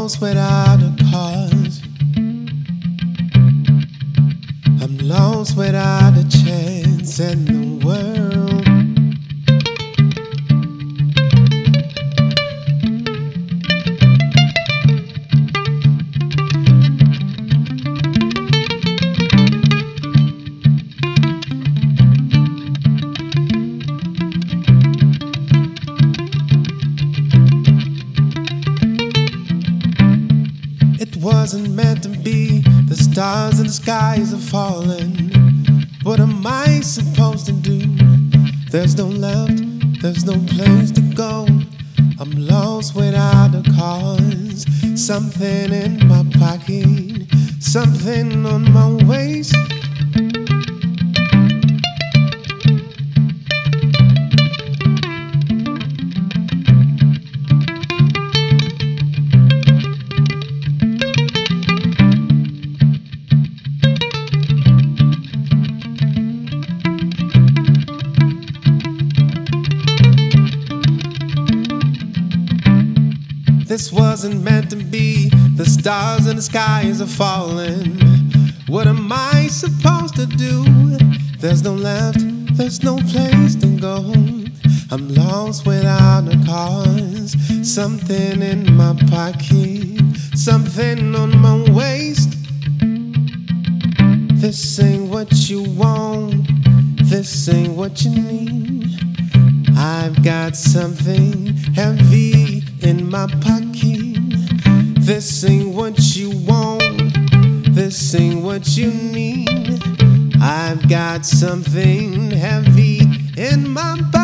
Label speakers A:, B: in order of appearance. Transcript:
A: lost without a cause. I'm lost without a chance in the world. It wasn't meant to be. The stars in the skies are falling. What am I supposed to do? There's no left, there's no place to go. I'm lost without a cause. Something in my pocket, something on my waist. This wasn't meant to be. The stars in the skies are falling. What am I supposed to do? There's no left, there's no place to go. I'm lost without a cause. Something in my pocket, something on my waist. This ain't what you want, this ain't what you need. I've got something heavy in my pocket. This ain't what you want, this ain't what you need. I've got something heavy in my pocket.